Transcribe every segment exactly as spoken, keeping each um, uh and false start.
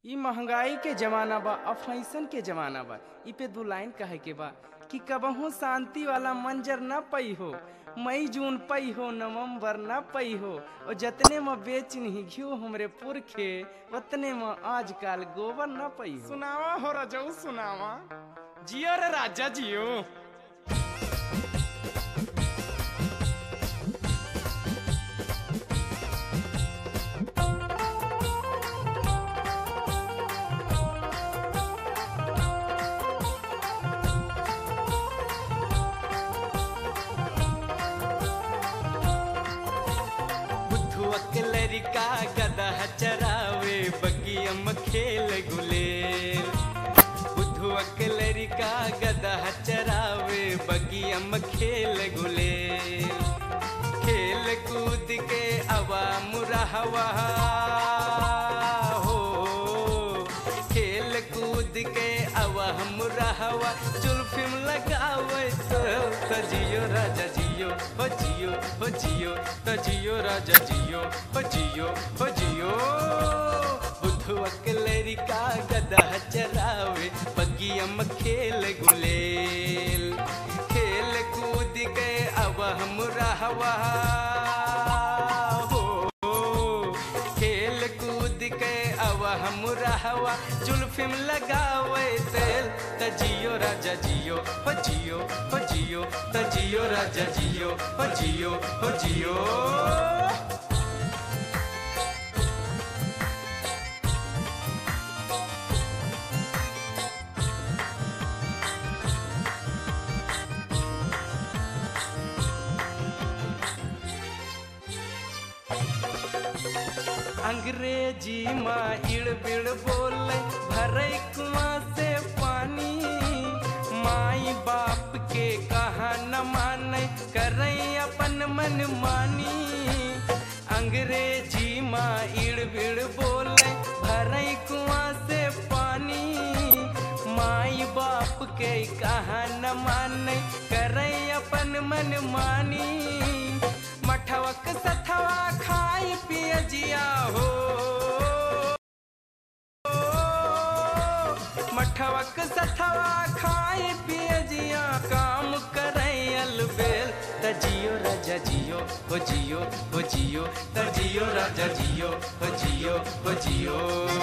ई महंगाई के जमाना बा, अफैसन के जमाना बा। ई पे दो लाइन कहे के बा कि कबहू शांति वाला मंजर न पई हो, मई जून पई हो, नवंबर न पई हो। और जतने में बेचनी घियो हमरे पुरखे, उतने में आजकल गोबर न पई हो। सुनावा हो रजऊ सुनावा, जियो रे राजा जियो। लरिका गदा चरावे बगियम खेल गुलेल। बुधुअक लरिका गदा चरावे बगियम खेल गुलेल। खेल कूद के अवा मुरहवा हो, खेल कूद के अवा मुरहवा जुल्फिम लगावे तो तजियो राजा जियो हो जियो हो जियो तजियो राजा जियो हो जियो हो जियो। बुधुअक लरिका गदा चरावे बगियम खेल गुलेल। खेल कूद के अवह मुरहवा हो, खेल कूद के अवह मुरहवा जुल्फिम लगावे तेल तजियो राजा जियो हो जियो हो जियो तजियो राजा जियो हो जियो हो जियो। अंग्रेजी माँ इड़ बिड़ बोले भरे कुआं से पानी। माई बाप के कहा न माने करे अपन मन मानी। अंग्रेजी माँ इड़ बिड़ बोले भरे कुआं से पानी। माई बाप के कहा न माने करे अपन मन मानी। मठवक सथवा खाई पिए जिया हो, मठवक सथवा खाई पिए जिया काम करे अलबेल तजियो राजा जियो हो जियो हो जियो तजियो राजा जियो हो जियो हो जियो।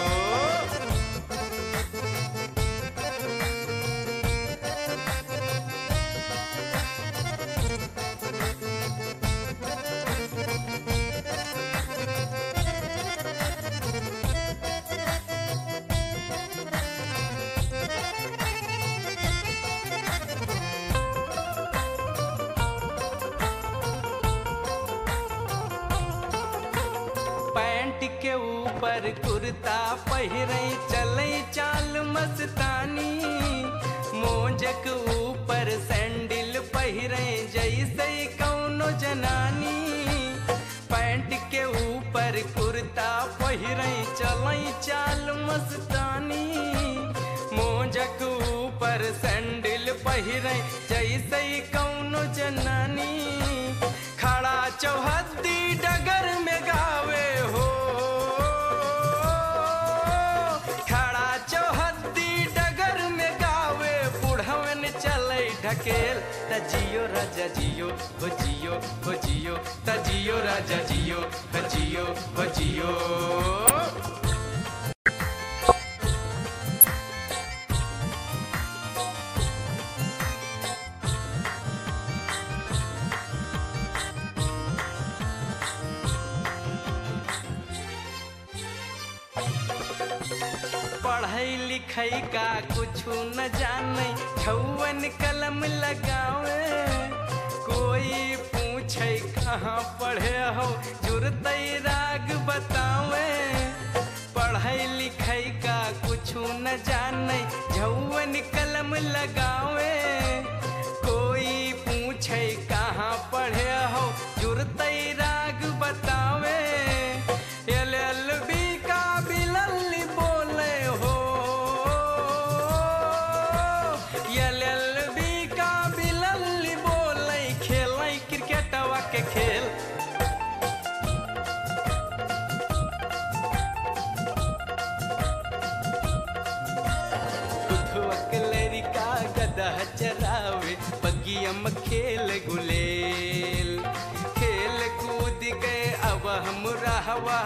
पैंट के ऊपर कुर्ता पहिरे चले चाल मस्तानी। मोजक ऊपर सैंडल पहिरे जैसे कौनो जनानी। पैंट के ऊपर कुर्ता पहिरे चले चाल मस्तानी। मोजक ऊपर सैंडल पहिरे जैसे कौनो जनानी। खड़ा चौहद्दी डगर में गावे हो, खड़ा चौहद्दी डगर में गावे बुढ़वन चले ढकेल तजियो राजा जियो हो जियो हो जियो तजियो राजा जियो हो जियो हो जियो। पढ़ाई लिखाई का कुछ न जाने छौवन कलम लगावे। कोई पूछे कहाँ पढ़े हो जुरते राग बतावे। पढ़ाई लिखाई का कुछ न जाने छौवन कलम लगावे। कोई पूछे कहाँ पढ़े हो जुरते राग बतावे। एल एल बी का बिलल्ली बोले हो, एल एल बी का बिलल्ली बोले खेले क्रिकेटवा के खेल। अब हम रहवा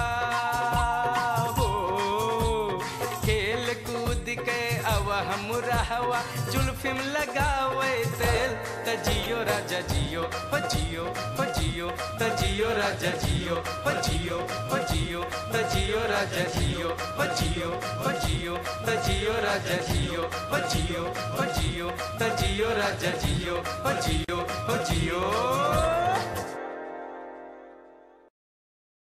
हो खेल कूद के अब हम रहवा जुल्फिम लगावे तेल त जियो राजा जियो हो जियो हो जियो त जियो राजा जियो हो जियो हो जियो त जियो राजा जियो हो जियो हो जियो त जियो राजा जियो हो जियो हो जियो त जियो राजा जियो हो जियो हो जियो